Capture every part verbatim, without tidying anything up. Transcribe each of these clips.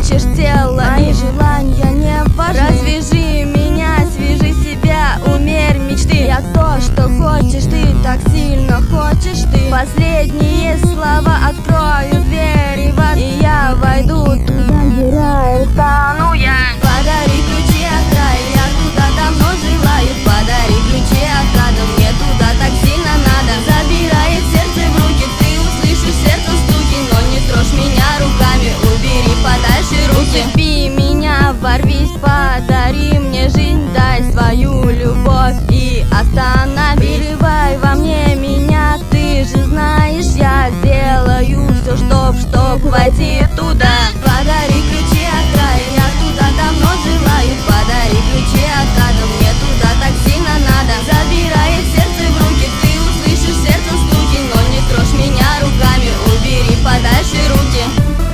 хочешь тело, мои желания не важны. Развяжи меня, свяжи себя, умерь мечты. Я то, что хочешь ты, так сильно хочешь ты. Последние слова открою двери в ад, и я войду туда, где рай, стану я. Подари ключи от рая, я туда давно желаю. Подари ключи от ада, мне туда так сильно надо. Забирай их сердце в руки, ты услышишь сердце стуки, но не трожь меня руками, убери подальше руки. Уцепи меня, ворвись, подари мне жизнь, дай свою любовь и останови. Переливай во мне меня, ты же знаешь, я сделаю все, чтоб, чтоб войти туда. Подари ключи от рая, я туда давно желаю. Подари ключи от ада, мне туда так сильно надо. Забирай их сердце в руки, ты услышишь сердце стуки, но не трожь меня руками, убери подальше руки.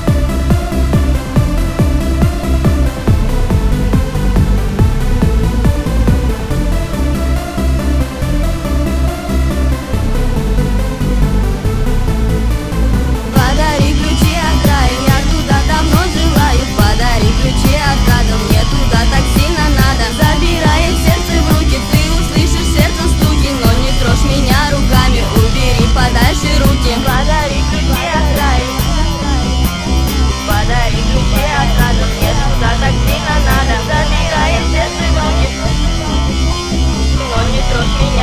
Подари ключи от рая, я туда давно желаю. Подари ключи от ада, мне туда так сильно надо. Забирай их сердце в руки, ты услышишь сердце стуки, но не трожь меня руками, убери подальше руки. Подари ключи от рая, подари ключи от ада, мне туда так сильно надо. Забирай их сердце в руки, но не трожь меня.